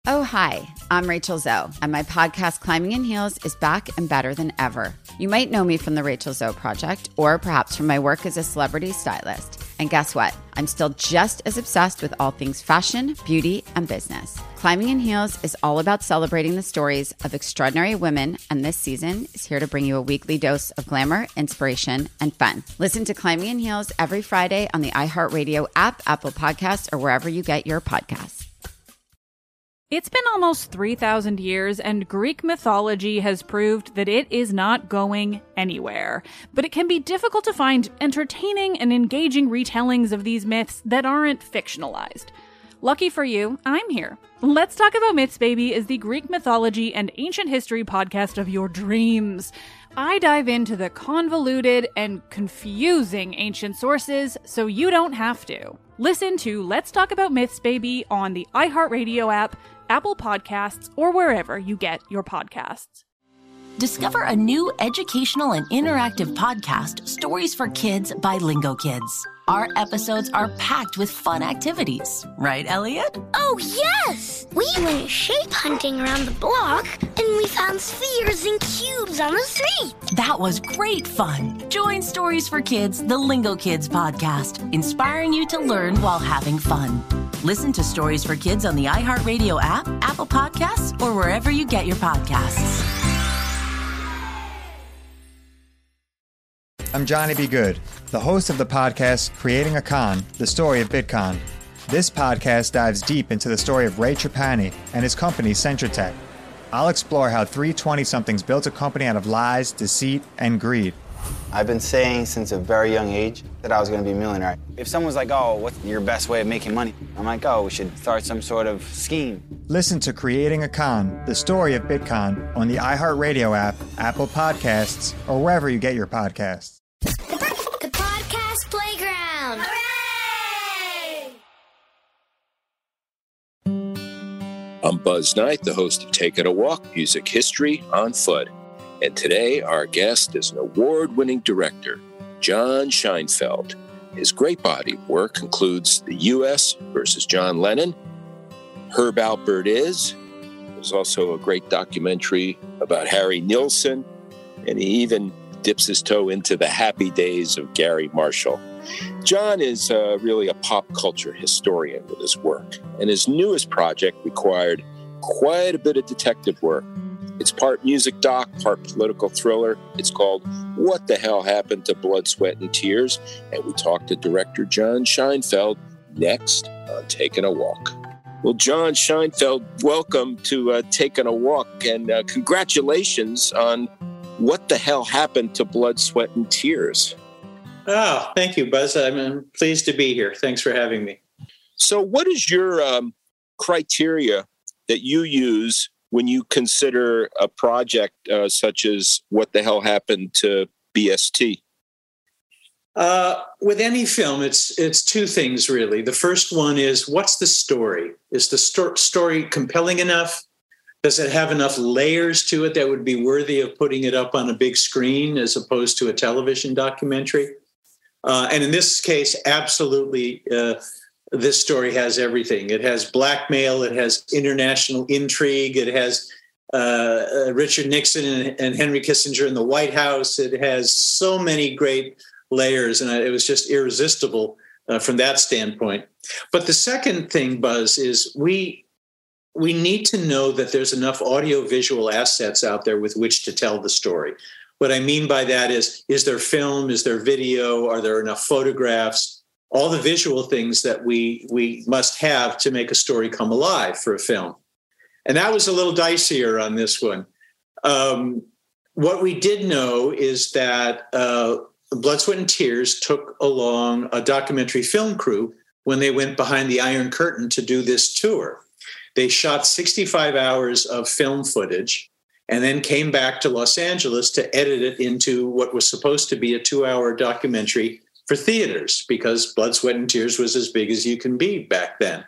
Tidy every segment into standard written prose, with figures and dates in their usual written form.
Oh, hi, I'm Rachel Zoe, and my podcast, Climbing in Heels, is back and better than ever. You might know me from the Rachel Zoe Project, or perhaps from my work as a celebrity stylist. And guess what? I'm still just as obsessed with all things fashion, beauty, and business. Climbing in Heels is all about celebrating the stories of extraordinary women, and this season is here to bring you a weekly dose of glamour, inspiration, and fun. Listen to Climbing in Heels every Friday on the iHeartRadio app, Apple Podcasts, or wherever you get your podcasts. It's been almost 3,000 years, and Greek mythology has proved that it is not going anywhere. But it can be difficult to find entertaining and engaging retellings of these myths that aren't fictionalized. Lucky for you, I'm here. Let's Talk About Myths, Baby is the Greek mythology and ancient history podcast of your dreams. I dive into the convoluted and confusing ancient sources so you don't have to. Listen to Let's Talk About Myths, Baby on the iHeartRadio app, Apple Podcasts, or wherever you get your podcasts. Discover a new educational and interactive podcast, Stories for Kids by Lingo Kids. Our episodes are packed with fun activities. Right, Elliot? Oh, yes! We went shape hunting around the block, and we found spheres and cubes on the street. That was great fun. Join Stories for Kids, the Lingo Kids podcast, inspiring you to learn while having fun. Listen to Stories for Kids on the iHeartRadio app, Apple Podcasts, or wherever you get your podcasts. I'm Johnny B. Good, the host of the podcast Creating a Con, the story of Bitcoin. This podcast dives deep into the story of Ray Trapani and his company Centratech. I'll explore how three 20-somethings built a company out of lies, deceit, and greed. I've been saying since a very young age that I was going to be a millionaire. If someone's like, oh, what's your best way of making money? I'm like, oh, we should start some sort of scheme. Listen to Creating a Con, the story of Bitcoin on the iHeartRadio app, Apple Podcasts, or wherever you get your podcasts. The Podcast Playground! Hooray! I'm Buzz Knight, the host of Taking a Walk, Music History on Foot. And today, our guest is an award-winning director, John Scheinfeld. His great body of work includes The U.S. versus John Lennon, Herb Alpert Is. There's also a great documentary about Harry Nilsson, and he even dips his toe into the happy days of Gary Marshall. John is really a pop culture historian with his work, and his newest project required quite a bit of detective work. It's part music doc, part political thriller. It's called What the Hell Happened to Blood, Sweat, and Tears? And we talk to director John Scheinfeld next on Taking a Walk. Well, John Scheinfeld, welcome to Taking a Walk, and congratulations on What the Hell Happened to Blood, Sweat, and Tears? Oh, thank you, Buzz. I'm pleased to be here. Thanks for having me. So what is your criteria that you use when you consider a project such as What the Hell Happened to BST? With any film, it's two things, really. The first one is, what's the story? Is the story compelling enough? Does it have enough layers to it that would be worthy of putting it up on a big screen as opposed to a television documentary? And in this case, absolutely, this story has everything. It has blackmail. It has international intrigue. It has Richard Nixon and Henry Kissinger in the White House. It has so many great layers, and it was just irresistible from that standpoint. But the second thing, Buzz, is we need to know that there's enough audio-visual assets out there with which to tell the story. What I mean by that is there film? Is there video? Are there enough photographs? All the visual things that we must have to make a story come alive for a film. And that was a little dicier on this one. What we did know is that Blood, Sweat, and Tears took along a documentary film crew when they went behind the Iron Curtain to do this tour. They shot 65 hours of film footage and then came back to Los Angeles to edit it into what was supposed to be a 2-hour documentary for theaters, because Blood, Sweat, and Tears was as big as you can be back then.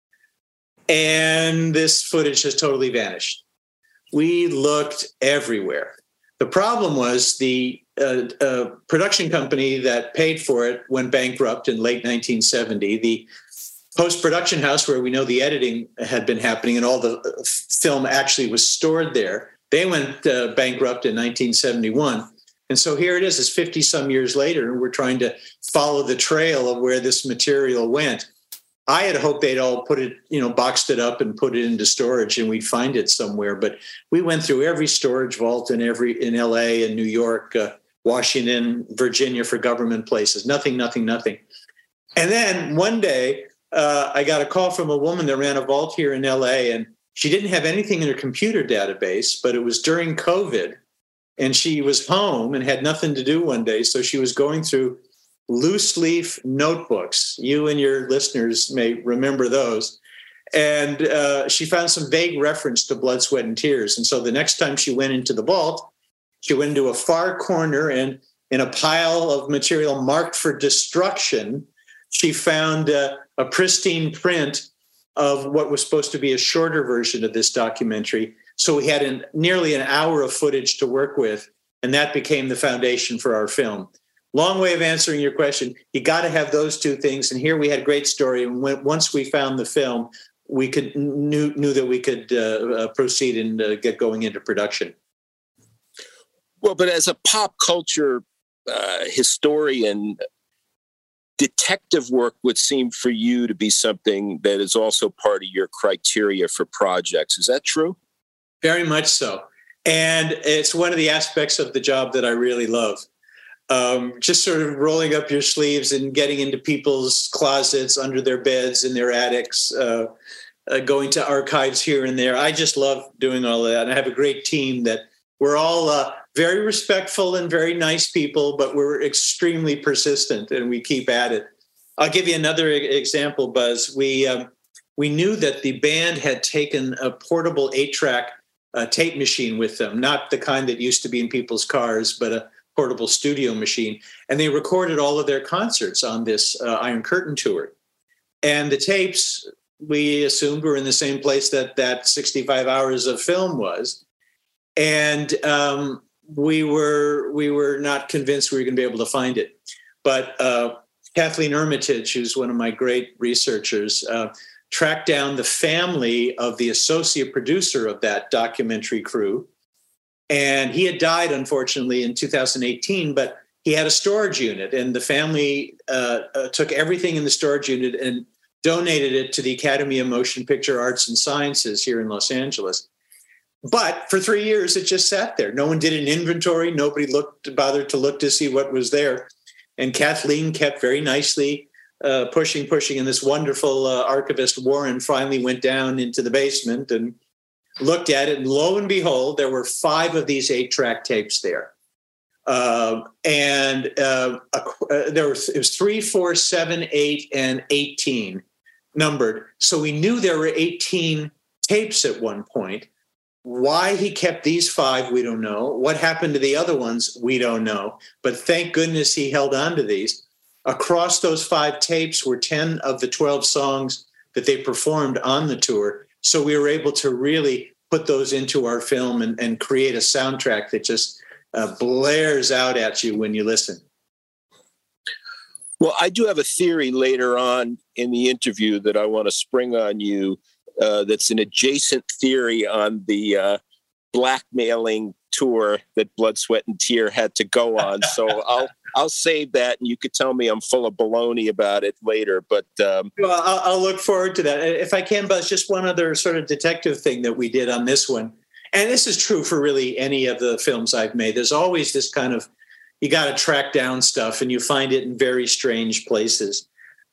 And this footage has totally vanished. We looked everywhere. The problem was the production company that paid for it went bankrupt in late 1970. post-production house where we know the editing had been happening and all the film actually was stored there. They went bankrupt in 1971. And so here it is, it's 50 some years later, and we're trying to follow the trail of where this material went. I had hoped they'd all put it, boxed it up and put it into storage and we'd find it somewhere. But we went through every storage vault in LA and New York, Washington, Virginia for government places. Nothing. And then one day I got a call from a woman that ran a vault here in LA, and she didn't have anything in her computer database, but it was during COVID. And she was home and had nothing to do one day. So she was going through loose leaf notebooks. You and your listeners may remember those. And she found some vague reference to Blood, Sweat, and Tears. And so the next time she went into the vault, she went into a far corner, and in a pile of material marked for destruction, she found a pristine print of what was supposed to be a shorter version of this documentary. So we had nearly an hour of footage to work with, and that became the foundation for our film. Long way of answering your question. You got to have those two things, and here we had a great story. And once we found the film, we knew that we could proceed and get going into production. Well, but as a pop culture historian, detective work would seem for you to be something that is also part of your criteria for projects. Is that true? Very much so. And it's one of the aspects of the job that I really love. Just sort of rolling up your sleeves and getting into people's closets, under their beds, in their attics, going to archives here and there. I just love doing all of that. And I have a great team that we're all very respectful and very nice people, but we're extremely persistent and we keep at it. I'll give you another example, Buzz. We knew that the band had taken a portable 8-track tape machine with them, not the kind that used to be in people's cars, but a portable studio machine. And they recorded all of their concerts on this Iron Curtain tour. And the tapes, we assumed, were in the same place that 65 hours of film was. And we were not convinced we were going to be able to find it. But Kathleen Ermitage, who's one of my great researchers, tracked down the family of the associate producer of that documentary crew. And he had died, unfortunately, in 2018, but he had a storage unit, and the family took everything in the storage unit and donated it to the Academy of Motion Picture Arts and Sciences here in Los Angeles. But for 3 years, it just sat there. No one did an inventory. Nobody bothered to look to see what was there. And Kathleen kept very nicely pushing. And this wonderful archivist, Warren, finally went down into the basement and looked at it. And lo and behold, there were 5 of these 8-track tapes there. It was 3, 4, 7, 8, and 18 numbered. So we knew there were 18 tapes at one point. Why he kept these 5, we don't know. What happened to the other ones, we don't know. But thank goodness he held on to these. Across those 5 tapes were 10 of the 12 songs that they performed on the tour. So we were able to really put those into our film and create a soundtrack that just blares out at you when you listen. Well, I do have a theory later on in the interview that I want to spring on you. That's an adjacent theory on the blackmailing tour that Blood, Sweat, and Tear had to go on. So I'll save that, and you could tell me I'm full of baloney about it later. But well, I'll look forward to that. If I can, Buzz, just one other sort of detective thing that we did on this one, and this is true for really any of the films I've made. There's always this kind of, you got to track down stuff, and you find it in very strange places.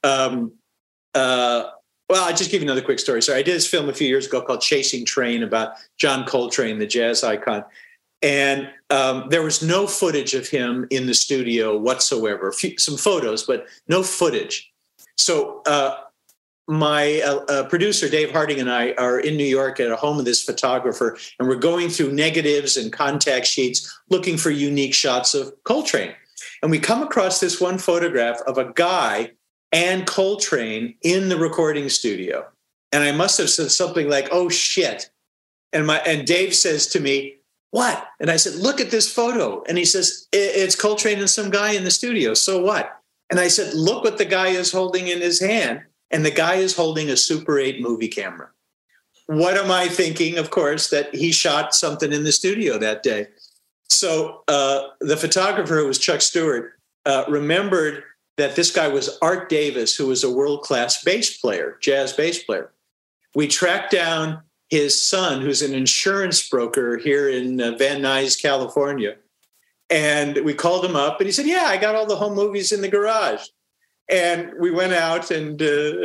Well, I'll just give you another quick story. So I did this film a few years ago called Chasing Train about John Coltrane, the jazz icon. And there was no footage of him in the studio whatsoever. Some photos, but no footage. So my producer, Dave Harding, and I are in New York at a home of this photographer, and we're going through negatives and contact sheets looking for unique shots of Coltrane. And we come across this one photograph of a guy and Coltrane in the recording studio. And I must have said something like, "Oh, shit." And Dave says to me, "What?" And I said, "Look at this photo." And he says, "It's Coltrane and some guy in the studio. So what?" And I said, "Look what the guy is holding in his hand." and the guy is holding a Super 8 movie camera. What am I thinking? Of course, that he shot something in the studio that day. So the photographer, who was Chuck Stewart, remembered that this guy was Art Davis, who was a world-class bass player, jazz bass player. We tracked down his son, who's an insurance broker here in Van Nuys, California. And we called him up, and he said, yeah, I got all the home movies in the garage. And we went out, and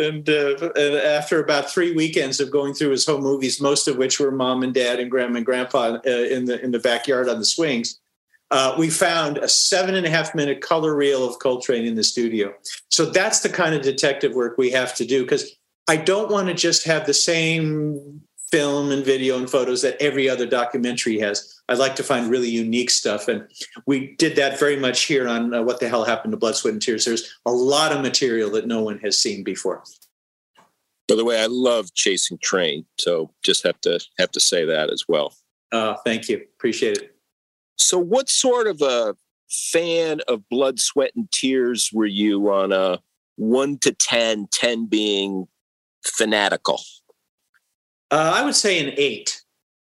after about 3 weekends of going through his home movies, most of which were Mom and Dad and Grandma and Grandpa in the backyard on the swings, we found a 7.5-minute color reel of Coltrane in the studio. So that's the kind of detective work we have to do, because I don't want to just have the same film and video and photos that every other documentary has. I'd like to find really unique stuff. And we did that very much here on What the Hell Happened to Blood, Sweat, and Tears. There's a lot of material that no one has seen before. By the way, I love Chasing Trane, so just have to say that as well. Thank you. Appreciate it. So what sort of a fan of Blood, Sweat, and Tears were you on a 1 to 10, 10 being fanatical? I would say an 8.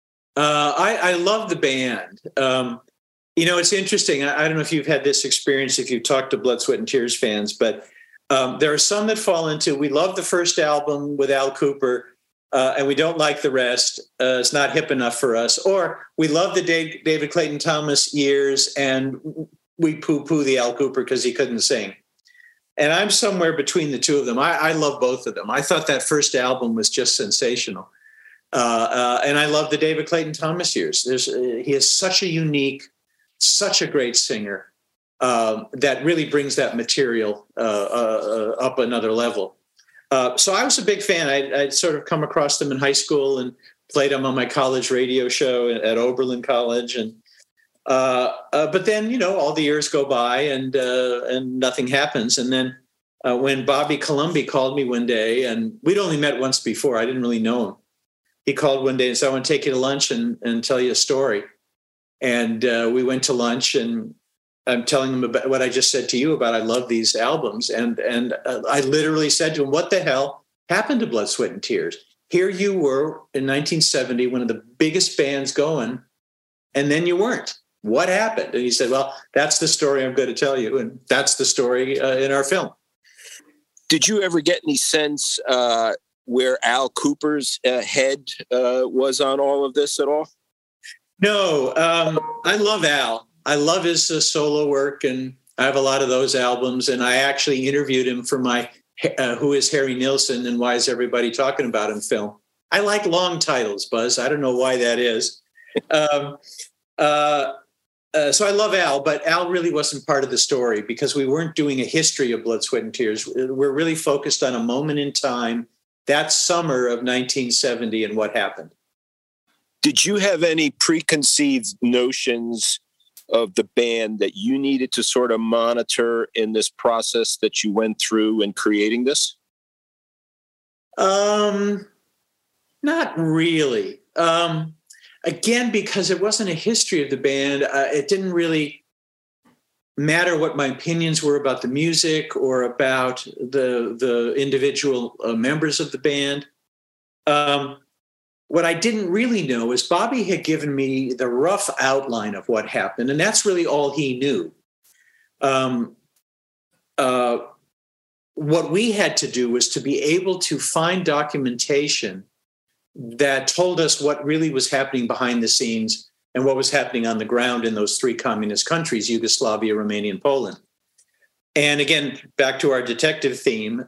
I love the band. It's interesting. I don't know if you've had this experience, if you've talked to Blood, Sweat, and Tears fans, but there are some that fall into, we love the first album with Al Kooper, and we don't like the rest. It's not hip enough for us. Or we love the David Clayton Thomas years, and we poo-poo the Al Kooper because he couldn't sing. And I'm somewhere between the two of them. I love both of them. I thought that first album was just sensational. And I love the David Clayton Thomas years. He is such a unique, such a great singer that really brings that material up another level. So I was a big fan. I'd sort of come across them in high school and played them on my college radio show at Oberlin College. And but then, all the years go by and nothing happens. And then when Bobby Colomby called me one day, and we'd only met once before, I didn't really know him. He called one day and said, I want to take you to lunch and tell you a story. And we went to lunch, and I'm telling him about what I just said to you about I love these albums. And I literally said to him, what the hell happened to Blood, Sweat, and Tears? Here you were in 1970, one of the biggest bands going, and then you weren't. What happened? And he said, well, that's the story I'm going to tell you. And that's the story in our film. Did you ever get any sense where Al Kooper's head was on all of this at all? No, I love Al. I love his solo work, and I have a lot of those albums. And I actually interviewed him for my Who is Harry Nilsson and Why is Everybody Talking About Him film. I like long titles, Buzz. I don't know why that is. So I love Al, but Al really wasn't part of the story because we weren't doing a history of Blood, Sweat, and Tears. We're really focused on a moment in time, that summer of 1970, and what happened. Did you have any preconceived notions of the band that you needed to sort of monitor in this process that you went through in creating this? Not really. Again, because it wasn't a history of the band, it didn't really matter what my opinions were about the music or about the individual members of the band. What I didn't really know is Bobby had given me the rough outline of what happened, and that's really all he knew. What we had to do was to be able to find documentation that told us what really was happening behind the scenes and what was happening on the ground in those three communist countries, Yugoslavia, Romania, and Poland. And again, back to our detective theme,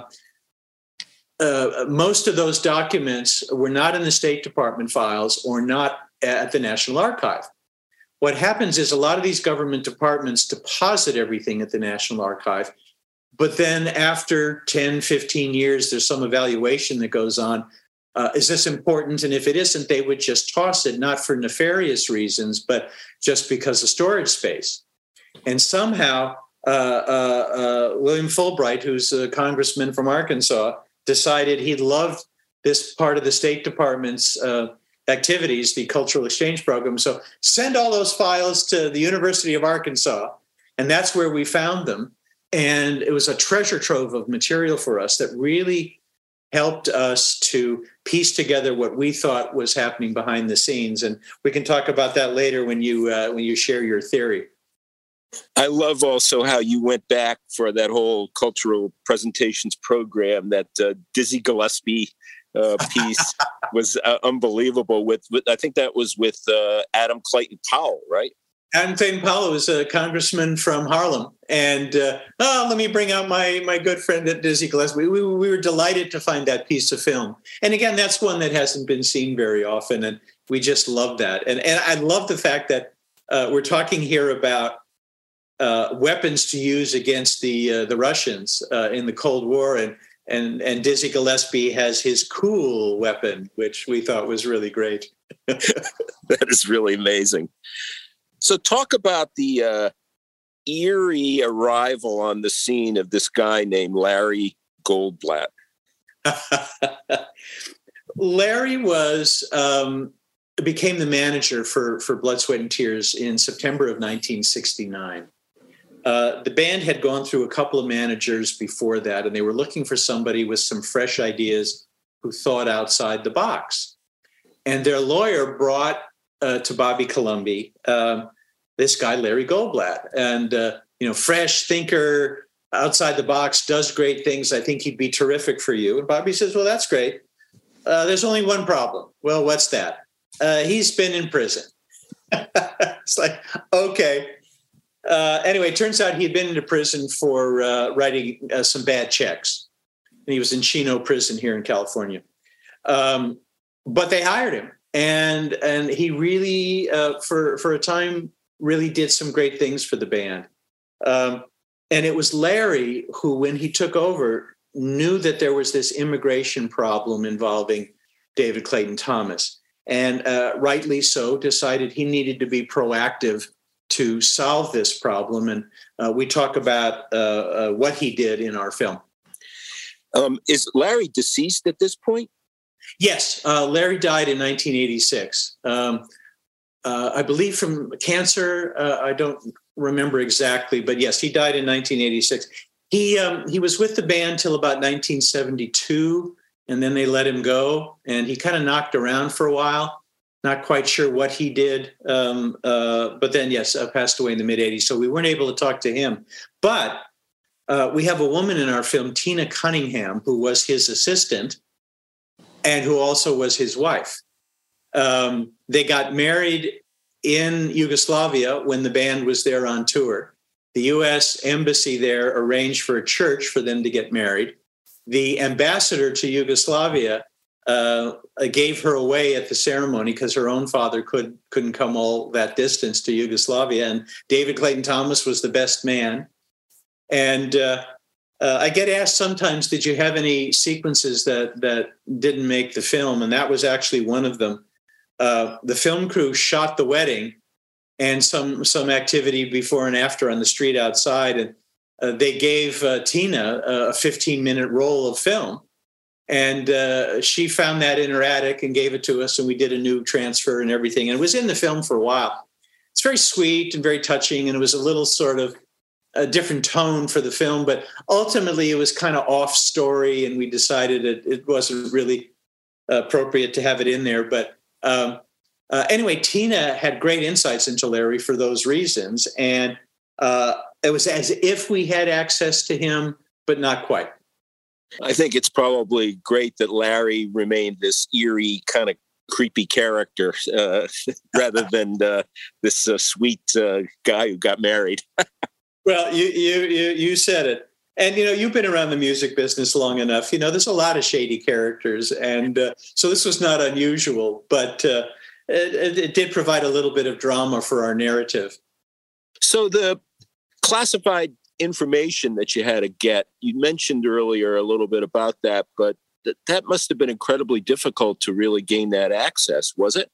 most of those documents were not in the State Department files or not at the National Archive. What happens is a lot of these government departments deposit everything at the National Archive, but then after 10, 15 years, there's some evaluation that goes on. Is this important? And if it isn't, they would just toss it, not for nefarious reasons, but just because of storage space. And somehow, William Fulbright, who's a congressman from Arkansas, decided he loved this part of the State Department's activities, the cultural exchange program. So send all those files to the University of Arkansas. And that's where we found them. And it was a treasure trove of material for us that really helped us to piece together what we thought was happening behind the scenes. And we can talk about that later when you share your theory. I love also how you went back for that whole cultural presentations program. That Dizzy Gillespie piece was unbelievable. With I think that was with Adam Clayton Powell, right? Adam Clayton Powell was a congressman from Harlem. And let me bring out my good friend Dizzy Gillespie. We were delighted to find that piece of film. And again, that's one that hasn't been seen very often. And we just love that. And I love the fact that we're talking here about weapons to use against the Russians in the Cold War. And Dizzy Gillespie has his cool weapon, which we thought was really great. That is really amazing. So talk about the eerie arrival on the scene of this guy named Larry Goldblatt. Larry became the manager for Blood, Sweat, and Tears in September of 1969. The band had gone through a couple of managers before that, and they were looking for somebody with some fresh ideas who thought outside the box. And their lawyer brought to Bobby Colomby this guy, Larry Goldblatt, and fresh thinker, outside the box, does great things. I think he'd be terrific for you. And Bobby says, well, that's great. There's only one problem. Well, what's that? He's been in prison. It's like, okay. Anyway, it turns out he had been into prison for writing some bad checks. And he was in Chino prison here in California. But they hired him. And he really, for a time, really did some great things for the band. And it was Larry who, when he took over, knew that there was this immigration problem involving David Clayton Thomas. And rightly so, decided he needed to be proactive to solve this problem. And we talk about what he did in our film. Is Larry deceased at this point? Yes, Larry died in 1986. I believe from cancer. I don't remember exactly, but yes, he died in 1986. He was with the band till about 1972, and then they let him go. And he kind of knocked around for a while. Not quite sure what he did, but then yes, passed away in the mid 80s. So we weren't able to talk to him. But we have a woman in our film, Tina Cunningham, who was his assistant and who also was his wife. They got married in Yugoslavia when the band was there on tour. The U.S. embassy there arranged for a church for them to get married. The ambassador to Yugoslavia gave her away at the ceremony because her own father couldn't come all that distance to Yugoslavia. And David Clayton Thomas was the best man. And I get asked sometimes, did you have any sequences that didn't make the film? And that was actually one of them. The film crew shot the wedding and some activity before and after on the street outside. And they gave Tina a 15-minute roll of film. And she found that in her attic and gave it to us. And we did a new transfer and everything. And it was in the film for a while. It's very sweet and very touching. And it was a little sort of a different tone for the film, but ultimately it was kind of off story, and we decided it wasn't really appropriate to have it in there. But anyway, Tina had great insights into Larry for those reasons, and it was as if we had access to him, but not quite. I think it's probably great that Larry remained this eerie kind of creepy character rather than this sweet guy who got married. Well, you said it. And, you've been around the music business long enough. There's a lot of shady characters. And so this was not unusual, but it did provide a little bit of drama for our narrative. So the classified information that you had to get, you mentioned earlier a little bit about that, but that must have been incredibly difficult to really gain that access, was it?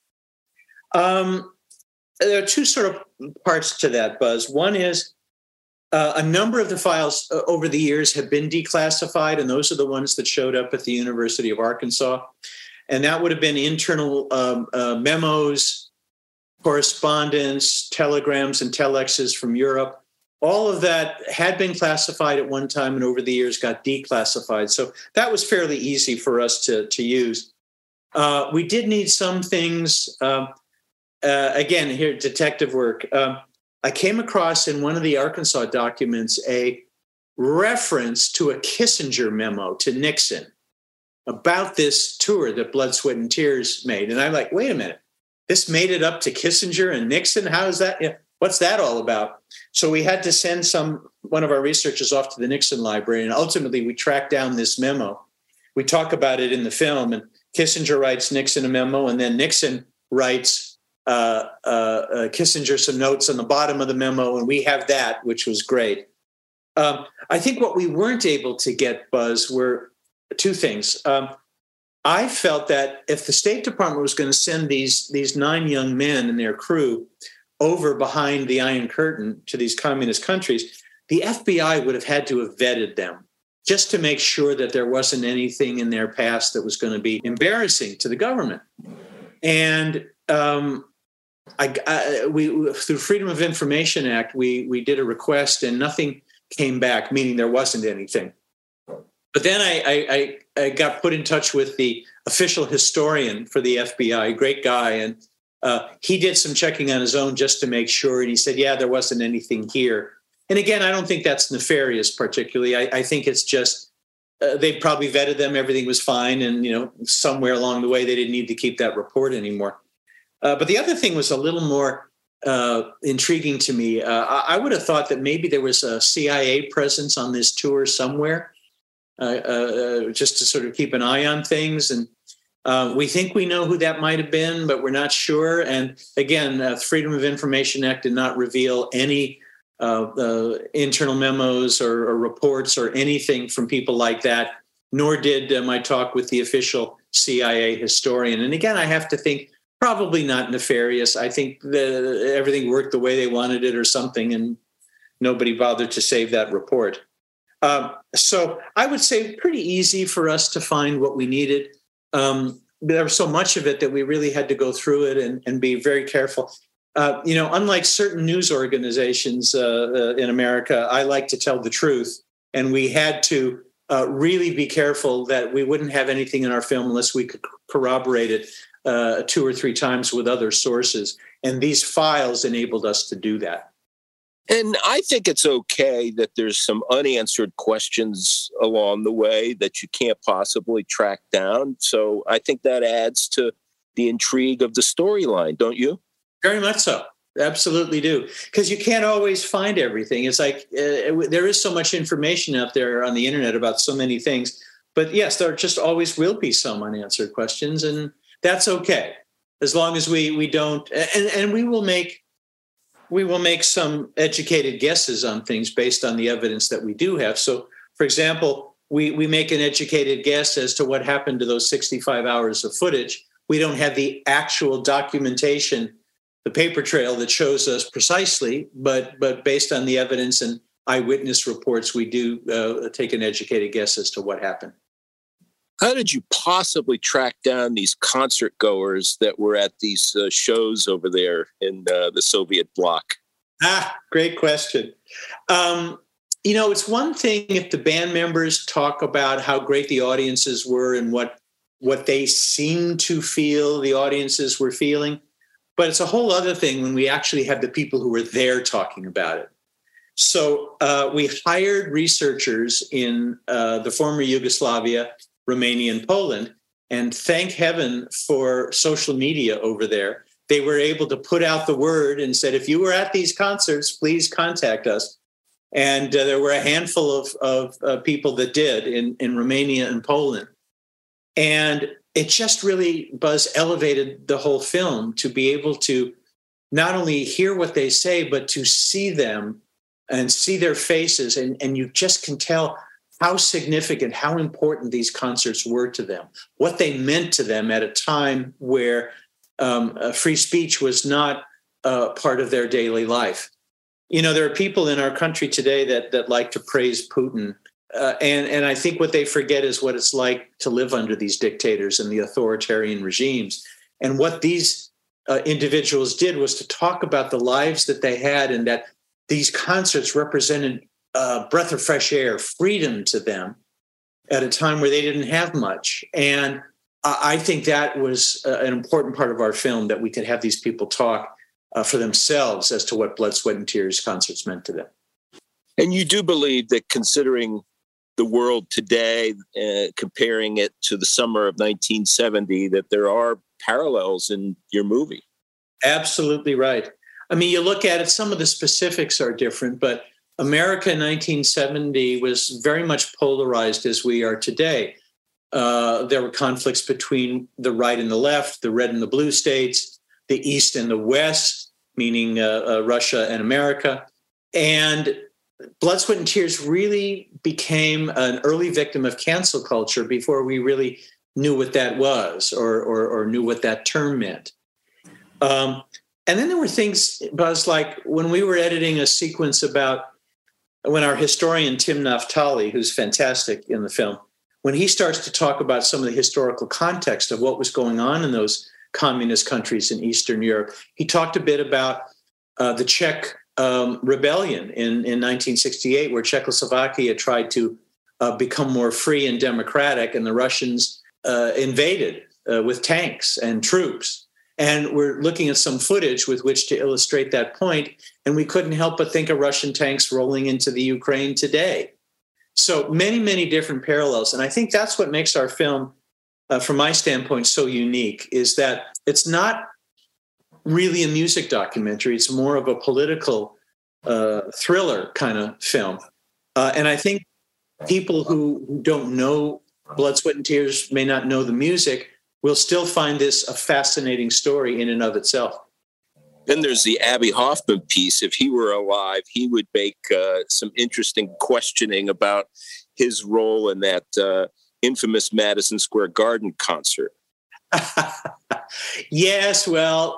There are two sort of parts to that, Buzz. One is, a number of the files over the years have been declassified, and those are the ones that showed up at the University of Arkansas. And that would have been internal memos, correspondence, telegrams, and telexes from Europe, all of that had been classified at one time and over the years got declassified. So that was fairly easy for us to use. We did need some things, again, here, detective work. I came across in one of the Arkansas documents a reference to a Kissinger memo to Nixon about this tour that Blood, Sweat, and Tears made. And I'm like, wait a minute, this made it up to Kissinger and Nixon? How is that? Yeah, what's that all about? So we had to send one of our researchers off to the Nixon library, and ultimately we tracked down this memo. We talk about it in the film, and Kissinger writes Nixon a memo, and then Nixon writes Kissinger some notes on the bottom of the memo, and we have that, which was great. I think what we weren't able to get, Buzz, were two things. I felt that if the State Department was going to send these 9 young men and their crew over behind the Iron Curtain to these communist countries, the FBI would have had to have vetted them just to make sure that there wasn't anything in their past that was going to be embarrassing to the government. And we through Freedom of Information Act, we did a request and nothing came back, meaning there wasn't anything. But then I got put in touch with the official historian for the FBI, a great guy, and he did some checking on his own just to make sure. And he said, yeah, there wasn't anything here. And again, I don't think that's nefarious particularly. I think it's just they probably vetted them. Everything was fine. And, somewhere along the way, they didn't need to keep that report anymore. But the other thing was a little more intriguing to me. I would have thought that maybe there was a CIA presence on this tour somewhere, just to sort of keep an eye on things. And we think we know who that might have been, but we're not sure. And again, the Freedom of Information Act did not reveal any internal memos or reports or anything from people like that, nor did my talk with the official CIA historian. And again, I have to think probably not nefarious. I think that everything worked the way they wanted it or something, and nobody bothered to save that report. So I would say pretty easy for us to find what we needed. There was so much of it that we really had to go through it and be very careful. Unlike certain news organizations in America, I like to tell the truth. And we had to really be careful that we wouldn't have anything in our film unless we could corroborate it 2 or 3 times with other sources. And these files enabled us to do that. And I think it's okay that there's some unanswered questions along the way that you can't possibly track down. So I think that adds to the intrigue of the storyline, don't you? Very much so. Absolutely do. Because you can't always find everything. It's like there is so much information out there on the internet about so many things. But yes, there just always will be some unanswered questions. And that's okay. As long as we don't, and we will make some educated guesses on things based on the evidence that we do have. So, for example, we make an educated guess as to what happened to those 65 hours of footage. We don't have the actual documentation, the paper trail that shows us precisely, but based on the evidence and eyewitness reports, we do take an educated guess as to what happened. How did you possibly track down these concert goers that were at these shows over there in the Soviet bloc? Great question. It's one thing if the band members talk about how great the audiences were and what they seemed to feel the audiences were feeling. But it's a whole other thing when we actually have the people who were there talking about it. So we hired researchers in the former Yugoslavia, Romania, and Poland. And thank heaven for social media over there. They were able to put out the word and said, if you were at these concerts, please contact us. And there were a handful of people that did in Romania and Poland. And it just really, Buzz, elevated the whole film to be able to not only hear what they say, but to see them and see their faces. And you just can tell how significant, how important these concerts were to them, what they meant to them at a time where free speech was not part of their daily life. There are people in our country today that like to praise Putin. And I think what they forget is what it's like to live under these dictators and the authoritarian regimes. And what these individuals did was to talk about the lives that they had and that these concerts represented a breath of fresh air, freedom to them at a time where they didn't have much. And I think that was an important part of our film, that we could have these people talk for themselves as to what Blood, Sweat, and Tears concerts meant to them. And you do believe that, considering the world today, comparing it to the summer of 1970, that there are parallels in your movie? Absolutely right. I mean, you look at it, some of the specifics are different, but America in 1970 was very much polarized as we are today. There were conflicts between the right and the left, the red and the blue states, the East and the West, meaning Russia and America. And Blood, Sweat, and Tears really became an early victim of cancel culture before we really knew what that was or knew what that term meant. And then there were things, Buzz, like when we were editing a sequence about when our historian, Tim Naftali, who's fantastic in the film, when he starts to talk about some of the historical context of what was going on in those communist countries in Eastern Europe, he talked a bit about the Czech rebellion in 1968, where Czechoslovakia tried to become more free and democratic, and the Russians invaded with tanks and troops. And we're looking at some footage with which to illustrate that point, and we couldn't help but think of Russian tanks rolling into the Ukraine today. So many, many different parallels. And I think that's what makes our film, from my standpoint, so unique, is that it's not really a music documentary. It's more of a political thriller kind of film. And I think people who don't know Blood, Sweat, and Tears, may not know the music, will still find this a fascinating story in and of itself. Then there's the Abbie Hoffman piece. If he were alive, he would make some interesting questioning about his role in that infamous Madison Square Garden concert. Yes, well,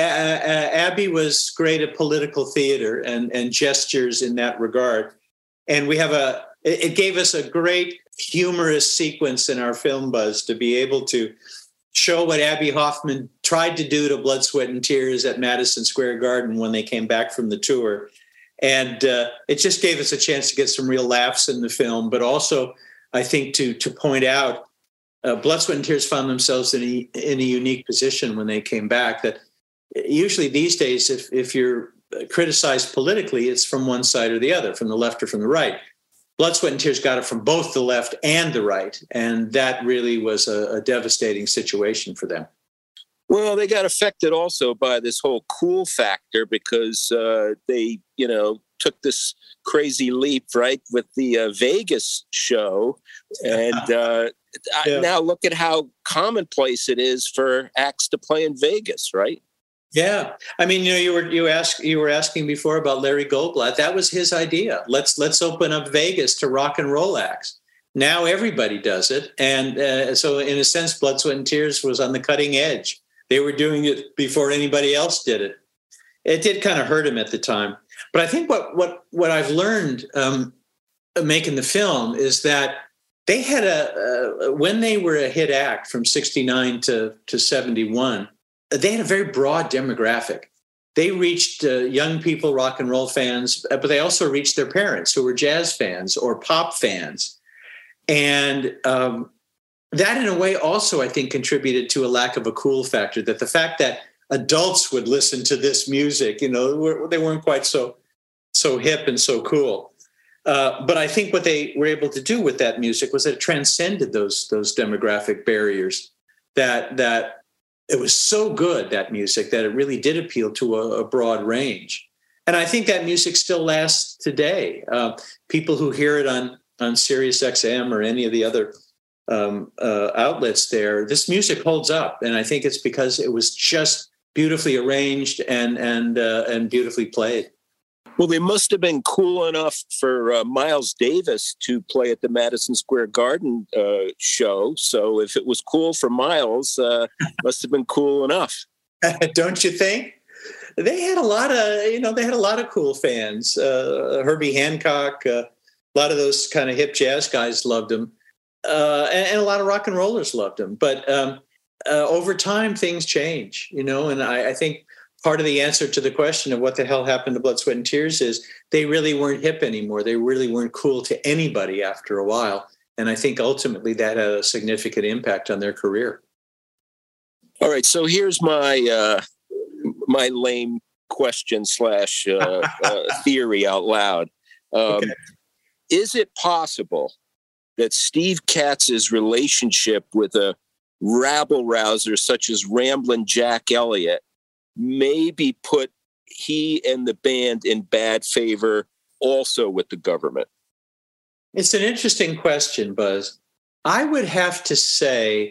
Abbie was great at political theater and gestures in that regard. And we have it gave us a great humorous sequence in our film, Buzz, to be able to show what Abbie Hoffman tried to do to Blood, Sweat, and Tears at Madison Square Garden when they came back from the tour. And it just gave us a chance to get some real laughs in the film, but also, I think, to point out Blood, Sweat, and Tears found themselves in a unique position when they came back, that usually these days, if you're criticized politically, it's from one side or the other, from the left or from the right. Blood, Sweat, and Tears got it from both the left and the right, and that really was a devastating situation for them. Well, they got affected also by this whole cool factor, because they, took this crazy leap, right, with the Vegas show. And now look at how commonplace it is for acts to play in Vegas, right? Yeah, I mean, you were asking before about Larry Goldblatt. That was his idea. Let's open up Vegas to rock and roll acts. Now everybody does it, and so in a sense, Blood, Sweat, and Tears was on the cutting edge. They were doing it before anybody else did it. It did kind of hurt him at the time, but I think what I've learned making the film is that they had when they were a hit act from '69 to '71. They had a very broad demographic. They reached young people, rock and roll fans, but they also reached their parents who were jazz fans or pop fans. And that, in a way, also, I think, contributed to a lack of a cool factor, that the fact that adults would listen to this music, they weren't quite so hip and so cool. But I think what they were able to do with that music was that it transcended those demographic barriers, that it was so good, that music, that it really did appeal to a broad range. And I think that music still lasts today. People who hear it on Sirius XM or any of the other outlets there, this music holds up. And I think it's because it was just beautifully arranged and beautifully played. Well, they must have been cool enough for Miles Davis to play at the Madison Square Garden show. So if it was cool for Miles, must have been cool enough. Don't you think? They had a lot of cool fans. Herbie Hancock, a lot of those kind of hip jazz guys loved him, and a lot of rock and rollers loved him. But over time, things change, and I think part of the answer to the question of what the hell happened to Blood, Sweat, and Tears is they really weren't hip anymore. They really weren't cool to anybody after a while. And I think ultimately that had a significant impact on their career. All right, so here's my my lame question / theory out loud. Okay. Is it possible that Steve Katz's relationship with a rabble-rouser such as Ramblin' Jack Elliott maybe put he and the band in bad favor also with the government? It's an interesting question, Buzz. I would have to say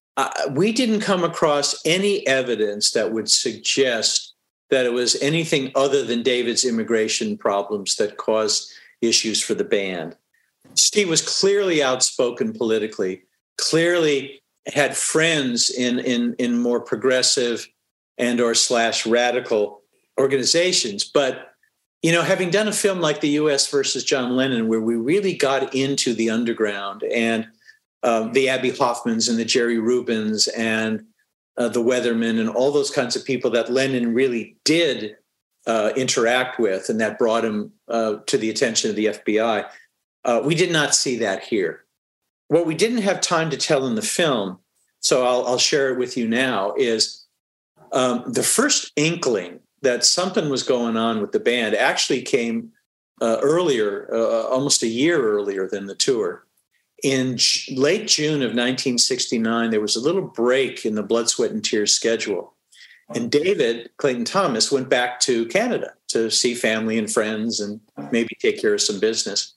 we didn't come across any evidence that would suggest that it was anything other than David's immigration problems that caused issues for the band. Steve was clearly outspoken politically, clearly had friends in more progressive and or / radical organizations. But, you know, having done a film like The U.S. versus John Lennon, where we really got into the underground and the Abby Hoffmans and the Jerry Rubins and the Weathermen and all those kinds of people that Lennon really did interact with and that brought him to the attention of the FBI. We did not see that here. What we didn't have time to tell in the film, so I'll share it with you now, is the first inkling that something was going on with the band actually came earlier, almost a year earlier than the tour. In late June of 1969, there was a little break in the Blood, Sweat, and Tears schedule. And David Clayton Thomas went back to Canada to see family and friends and maybe take care of some business.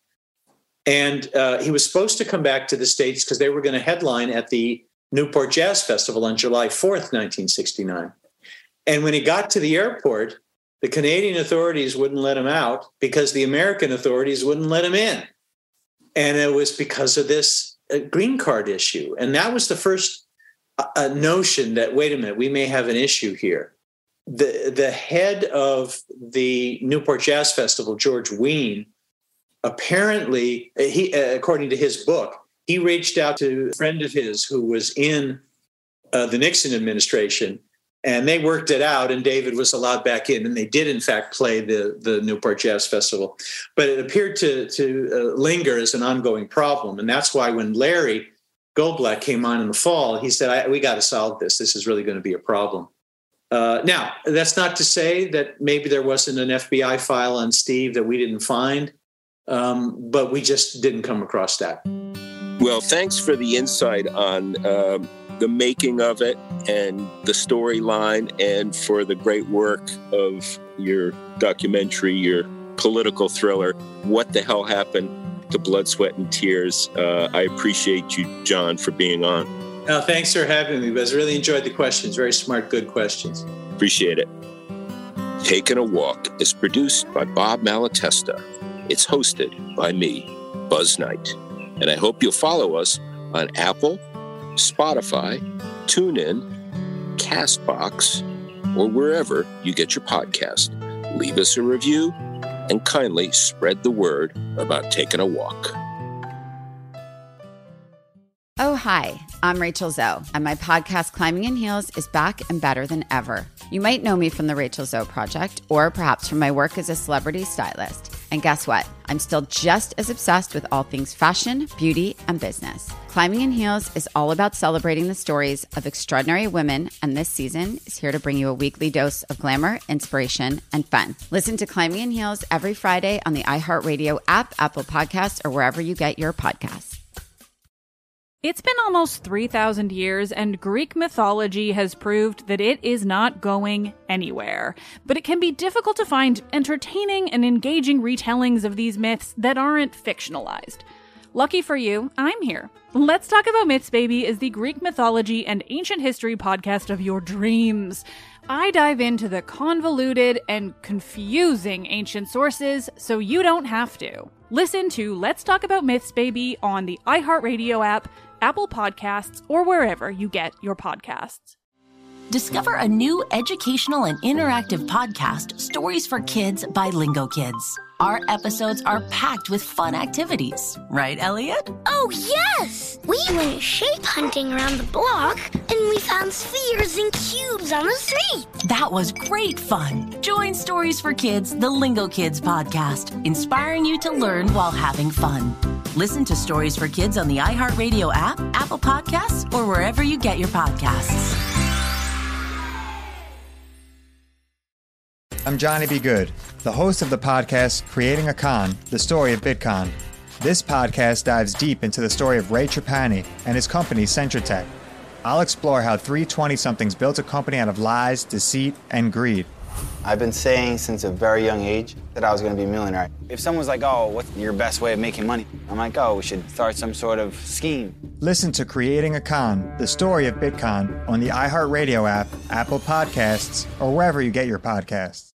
And he was supposed to come back to the States because they were going to headline at the Newport Jazz Festival on July 4th, 1969. And when he got to the airport, the Canadian authorities wouldn't let him out because the American authorities wouldn't let him in. And it was because of this green card issue. And that was the first notion that, wait a minute, we may have an issue here. The head of the Newport Jazz Festival, George Wein, apparently, he, according to his book, he reached out to a friend of his who was in the Nixon administration, and they worked it out, and David was allowed back in, and they did, in fact, play the Newport Jazz Festival. But it appeared to linger as an ongoing problem, and that's why when Larry Goldblatt came on in the fall, he said, we got to solve this. This is really going to be a problem. Now, that's not to say that maybe there wasn't an FBI file on Steve that we didn't find, but we just didn't come across that. Well, thanks for the insight on the making of it and the storyline, and for the great work of your documentary, your political thriller, What the Hell Happened to Blood, Sweat, and Tears. I appreciate you, John, for being on. No, thanks for having me, Buzz. Really enjoyed the questions. Very smart, good questions. Appreciate it. Taking a Walk is produced by Bob Malatesta. It's hosted by me, Buzz Knight. And I hope you'll follow us on Apple, Spotify, TuneIn, CastBox, or wherever you get your podcast. Leave us a review and kindly spread the word about taking a walk. Oh, hi, I'm Rachel Zoe, and my podcast, Climbing in Heels, is back and better than ever. You might know me from the Rachel Zoe Project, or perhaps from my work as a celebrity stylist. And guess what? I'm still just as obsessed with all things fashion, beauty, and business. Climbing in Heels is all about celebrating the stories of extraordinary women, and this season is here to bring you a weekly dose of glamour, inspiration, and fun. Listen to Climbing in Heels every Friday on the iHeartRadio app, Apple Podcasts, or wherever you get your podcasts. It's been almost 3,000 years, and Greek mythology has proved that it is not going anywhere. But it can be difficult to find entertaining and engaging retellings of these myths that aren't fictionalized. Lucky for you, I'm here. Let's Talk About Myths, Baby is the Greek mythology and ancient history podcast of your dreams. I dive into the convoluted and confusing ancient sources so you don't have to. Listen to Let's Talk About Myths, Baby on the iHeartRadio app, Apple Podcasts, or wherever you get your podcasts. Discover a new educational and interactive podcast, Stories for Kids by Lingo Kids. Our episodes are packed with fun activities, right, Elliot? Oh, yes! We went shape hunting around the block, and we found spheres and cubes on the street. That was great fun. Join Stories for Kids, the Lingo Kids podcast, inspiring you to learn while having fun. Listen to Stories for Kids on the iHeartRadio app, Apple Podcasts, or wherever you get your podcasts. I'm Johnny B. Good, the host of the podcast Creating a Con, the story of Bitcon. This podcast dives deep into the story of Ray Trapani and his company Centratech. I'll explore how three 20-somethings built a company out of lies, deceit, and greed. I've been saying since a very young age that I was going to be a millionaire. If someone's like, oh, what's your best way of making money? I'm like, oh, we should start some sort of scheme. Listen to Creating a Con, the story of Bitcon, on the iHeartRadio app, Apple Podcasts, or wherever you get your podcasts.